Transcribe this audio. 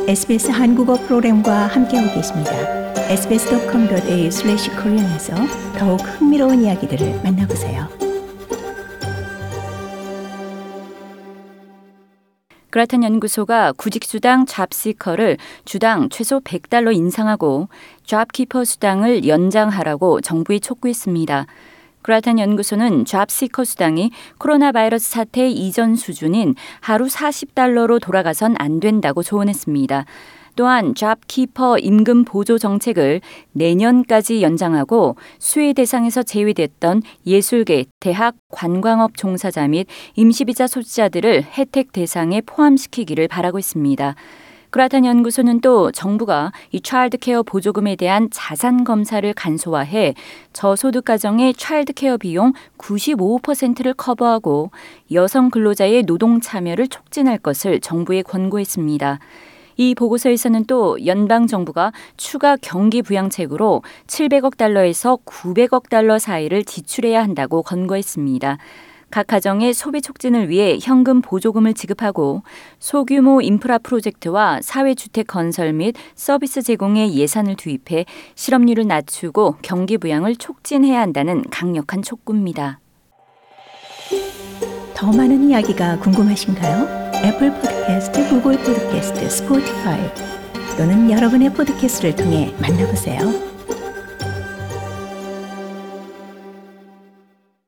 SBS 한국어 프로그램과 함께하고 계십니다. sbs.com.au/korean에서 더욱 흥미로운 이야기들을 만나보세요. 그라탄 연구소가 구직수당 잡시커를 주당 최소 $100 인상하고 잡키퍼 수당을 연장하라고 정부에 촉구했습니다. 그라탄 연구소는 잡시커 수당이 코로나 바이러스 사태 이전 수준인 하루 $40로 돌아가선 안 된다고 조언했습니다. 또한 잡키퍼 임금 보조 정책을 내년까지 연장하고 수혜 대상에서 제외됐던 예술계, 대학, 관광업 종사자 및 임시비자 소지자들을 혜택 대상에 포함시키기를 바라고 있습니다. 그라탄 연구소는 또 정부가 이 차일드케어 보조금에 대한 자산 검사를 간소화해 저소득 가정의 차일드케어 비용 95%를 커버하고 여성 근로자의 노동 참여를 촉진할 것을 정부에 권고했습니다. 이 보고서에서는 또 연방정부가 추가 경기 부양책으로 $700억 에서 $900억 사이를 지출해야 한다고 권고했습니다. 각 가정의 소비 촉진을 위해 현금 보조금을 지급하고 소규모 인프라 프로젝트와 사회주택 건설 및 서비스 제공에 예산을 투입해 실업률을 낮추고 경기 부양을 촉진해야 한다는 강력한 촉구입니다. 더 많은 이야기가 궁금하신가요? 애플 팟캐스트, 구글 팟캐스트, 스포티파이 또는 여러분의 팟캐스트를 통해 만나보세요.